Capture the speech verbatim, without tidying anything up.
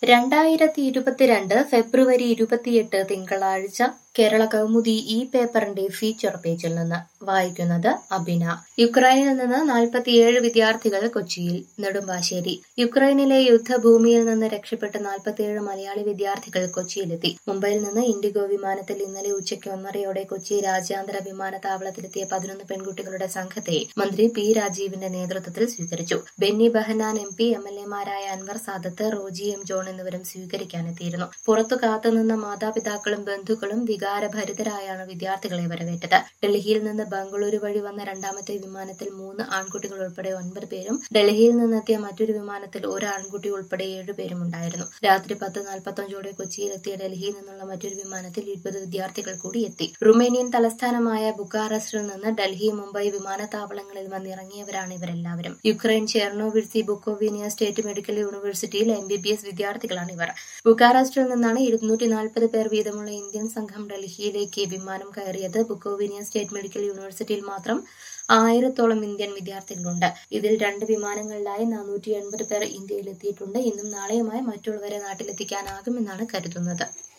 രണ്ടായിരത്തി ഇരുപത്തിരണ്ട് ഫെബ്രുവരി ഇരുപത്തിയെട്ട് തിങ്കളാഴ്ച കേരള കൗമുദി ഈ പേപ്പറിന്റെ ഫീച്ചർ പേജിൽ നിന്ന് വായിക്കുന്നത് അബിന. യുക്രൈനിൽ നിന്ന് നാൽപ്പത്തിയേഴ് വിദ്യാർത്ഥികൾ കൊച്ചിയിൽ. നെടുമ്പാശ്ശേരി. യുക്രൈനിലെ യുദ്ധഭൂമിയിൽ നിന്ന് രക്ഷപ്പെട്ട് നാൽപ്പത്തിയേഴ് മലയാളി വിദ്യാർത്ഥികൾ കൊച്ചിയിലെത്തി. മുംബൈയിൽ നിന്ന് ഇൻഡിഗോ വിമാനത്തിൽ ഇന്നലെ ഉച്ചയ്ക്ക് ഒന്നരയോടെ കൊച്ചി രാജ്യാന്തര വിമാനത്താവളത്തിലെത്തിയ പതിനൊന്ന് പെൺകുട്ടികളുടെ സംഘത്തെ മന്ത്രി പി രാജീവിന്റെ നേതൃത്വത്തിൽ സ്വീകരിച്ചു. Benny Behanan M P, M L എമാരായ അൻവർ സാദത്ത്, റോജി എം ജോൺ എന്നിവരും സ്വീകരിക്കാനെത്തിയിരുന്നു. പുറത്തു കാത്തുനിന്ന മാതാപിതാക്കളും ബന്ധുക്കളും വികാരഭരിതരായാണ് വിദ്യാർത്ഥികളെ വരവേറ്റത്. ഡൽഹിയിൽ നിന്ന് ബംഗളൂരു വഴി വന്ന രണ്ടാമത്തെ വിമാനത്തിൽ മൂന്ന് ആൺകുട്ടികൾ ഉൾപ്പെടെ ഒൻപത് പേരും ഡൽഹിയിൽ നിന്നെത്തിയ മറ്റൊരു വിമാനത്തിൽ ഒരു ആൺകുട്ടി ഉൾപ്പെടെ ഏഴുപേരും ഉണ്ടായിരുന്നു. രാത്രി പത്ത് നാൽപ്പത്തഞ്ചോടെ കൊച്ചിയിലെത്തിയ ഡൽഹിയിൽ നിന്നുള്ള മറ്റൊരു വിമാനത്തിൽ ഇരുപത് വിദ്യാർത്ഥികൾ കൂടി എത്തി. റുമേനിയൻ തലസ്ഥാനമായ ബുക്കാറസ്റ്റിൽ നിന്ന് ഡൽഹി, മുംബൈ വിമാനത്താവളങ്ങളിൽ വന്നിറങ്ങിയവരാണ് ഇവരെല്ലാവരും. യുക്രൈൻ ചെർണോബിൽസി ബുക്കോവിനിയ സ്റ്റേറ്റ് മെഡിക്കൽ യൂണിവേഴ്സിറ്റിയിൽ എം ബി ബി എസ് വിദ്യാർത്ഥികളാണ് ഇവർ. ബുക്കാറസ്റ്റിൽ നിന്നാണ് ഇരുന്നൂറ്റി നാൽപ്പത് പേർ വീതമുള്ള ഇന്ത്യൻ സംഘം ഡൽഹിയിലേക്ക് വിമാനം കയറിയത്. ബുക്കോവിനിയ സ്റ്റേറ്റ് മെഡിക്കൽ യൂണിവേഴ്സിറ്റിയിൽ മാത്രം ആയിരത്തോളം ഇന്ത്യൻ വിദ്യാർത്ഥികളുണ്ട്. ഇതിൽ രണ്ട് വിമാനങ്ങളിലായി നാനൂറ്റി എൺപത് പേർ ഇന്ത്യയിലെത്തിയിട്ടുണ്ട്. ഇന്നും നാളെയുമായി മറ്റുള്ളവരെ നാട്ടിലെത്തിക്കാനാകുമെന്നാണ് കരുതുന്നത്.